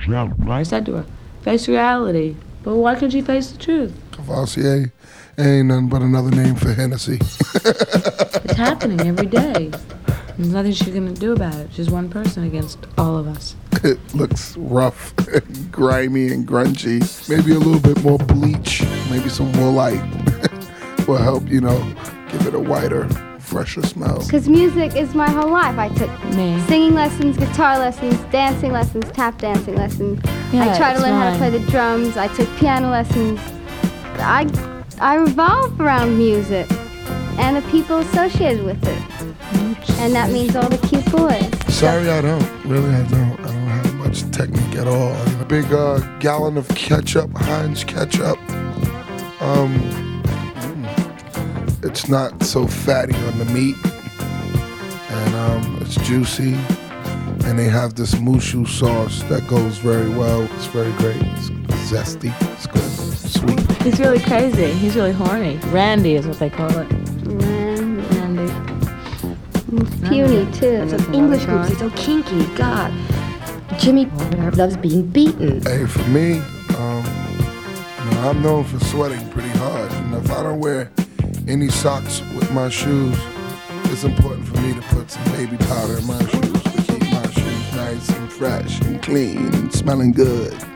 I said to her, face reality. But why can't you face the truth? Cavassier ain't nothing but another name for Hennessy. It's happening every day. There's nothing she's going to do about it. She's one person against all of us. It looks rough and grimy and grungy. Maybe a little bit more bleach, maybe some woolite will help, give it a whiter, fresher smell. Because music is my whole life. I took singing lessons, guitar lessons, dancing lessons, tap dancing lessons. Yeah, I tried to learn how to play the drums. I took piano lessons. I revolve around music and the people associated with it. And that means all the cute boys. Sorry, I don't. Really, I don't. I don't have much technique at all. I mean, a big gallon of ketchup, Heinz ketchup. It's not so fatty on the meat. And it's juicy. And they have this mushu sauce that goes very well. It's very great. It's zesty. It's good. Sweet. He's really crazy. He's really horny. Randy is what they call it. Randy. It's puny, too. Those English groups are so kinky. God. Jimmy loves being beaten. Hey, for me, I'm known for sweating pretty hard. And if I don't wear any socks with my shoes, it's important for me to put some baby powder in my shoes to keep my shoes nice and fresh and clean and smelling good.